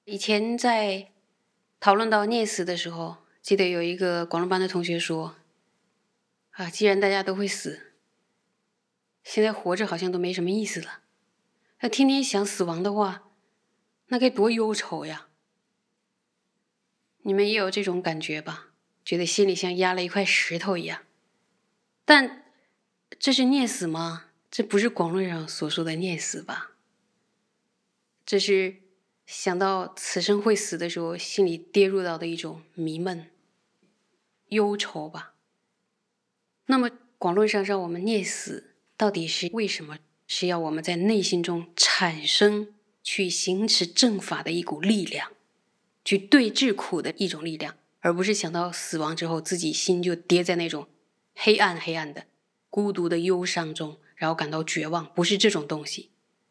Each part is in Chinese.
以前在讨论到孽死的时候，记得有一个广东班的同学说既然大家都会死，现在活着好像都没什么意思了，要天天想死亡的话，那该多忧愁呀。你们也有这种感觉吧？觉得心里像压了一块石头一样。但这是孽死吗？这不是广论上所说的孽死吧？这是想到此生会死的时候，心里跌入到的一种迷闷、忧愁吧。那么广论上让我们孽死，到底是为什么？是要我们在内心中产生去行持正法的一股力量，去对治苦的一种力量，而不是想到死亡之后自己心就跌在那种黑暗的孤独的忧伤中，然后感到绝望，不是这种东西。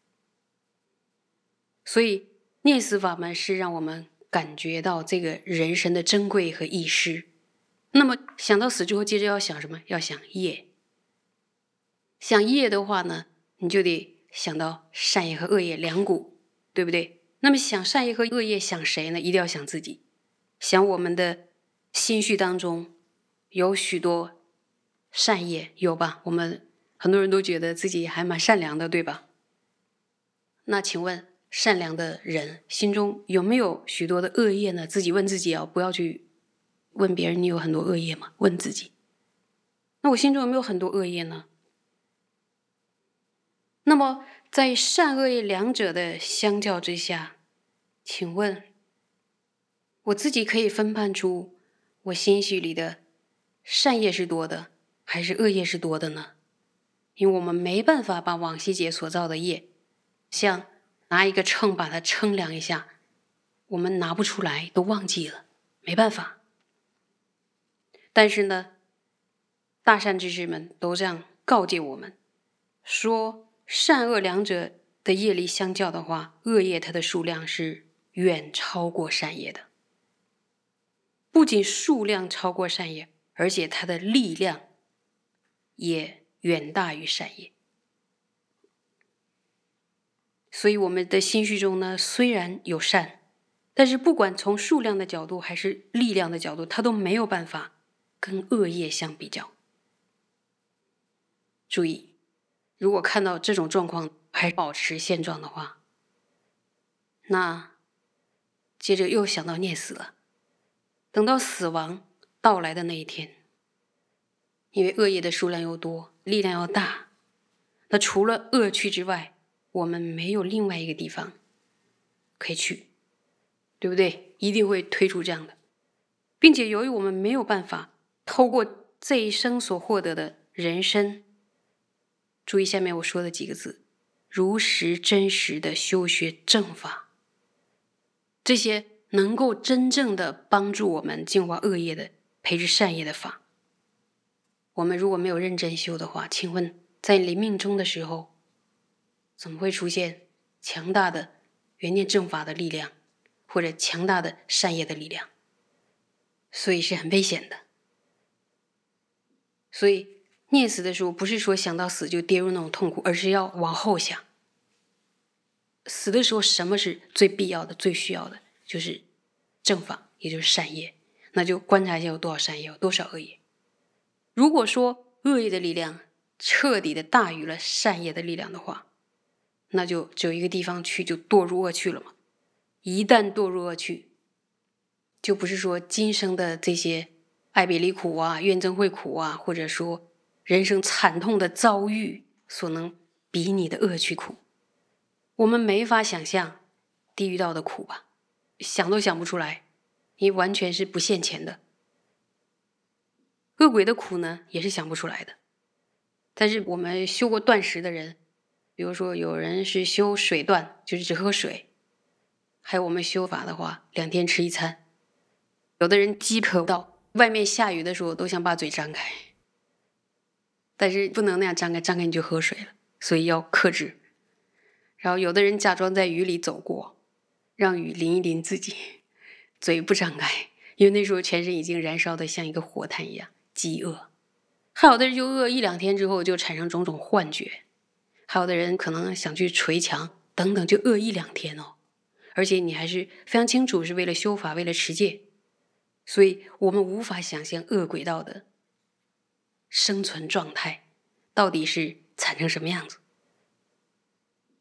所以孽死法门是让我们感觉到这个人生的珍贵和易失。那么想到死之后，接着要想什么？要想业。想业的话呢，你就得想到善业和恶业两股，对不对？那么想善业和恶业，想谁呢？一定要想自己，想我们的心绪当中有许多善业，有吧？我们很多人都觉得自己还蛮善良的，对吧？那请问善良的人心中有没有许多的恶业呢？自己问自己不要去问别人你有很多恶业吗？问自己，那我心中有没有很多恶业呢？那么在善恶业两者的相较之下，请问我自己可以分判出我心绪里的善业是多的还是恶业是多的呢？因为我们没办法把往昔劫所造的业像拿一个秤把它称量一下，我们拿不出来，都忘记了，没办法。但是呢，大善知识们都这样告诫我们说，善恶两者的业力相较的话，恶业它的数量是远超过善业的。不仅数量超过善业，而且它的力量也远大于善业。所以我们的心绪中呢，虽然有善，但是不管从数量的角度还是力量的角度，它都没有办法跟恶业相比较。注意，如果看到这种状况还保持现状的话，那接着又想到孽死了。等到死亡到来的那一天，因为恶业的数量又多，力量又大，那除了恶趣之外，我们没有另外一个地方可以去，对不对？一定会推出这样的。并且由于我们没有办法透过这一生所获得的人生，注意下面我说的几个字，如实真实的修学正法，这些能够真正的帮助我们净化恶业的培植善业的法，我们如果没有认真修的话，请问在临命终的时候，怎么会出现强大的缘念正法的力量，或者强大的善业的力量？所以是很危险的。所以孽死的时候，不是说想到死就跌入那种痛苦，而是要往后想，死的时候什么是最必要的、最需要的？就是正法，也就是善业。那就观察一下有多少善业，有多少恶业。如果说恶业的力量彻底的大于了善业的力量的话，那就只有一个地方去，就堕入恶趣了嘛。一旦堕入恶趣，就不是说今生的这些爱别离苦怨憎会苦或者说人生惨痛的遭遇所能比拟的恶趣苦。我们没法想象地狱道的苦吧，想都想不出来，因为完全是不现前的。恶鬼的苦呢，也是想不出来的。但是我们修过断食的人，比如说有人是修水断，就是只喝水，还有我们修法的话，2天吃1餐。有的人饥渴到外面下雨的时候都想把嘴张开，但是不能那样张开，张开你就喝水了，所以要克制。然后有的人假装在雨里走过，让雨淋一淋自己，嘴不张开，因为那时候全身已经燃烧的像一个火炭一样，饥饿。还有的人就饿1-2天之后就产生种种幻觉，还有的人可能想去捶墙等等，就饿1-2天哦。 而且你还是非常清楚是为了修法，为了持戒，所以我们无法想象恶鬼道的生存状态到底是惨成什么样子。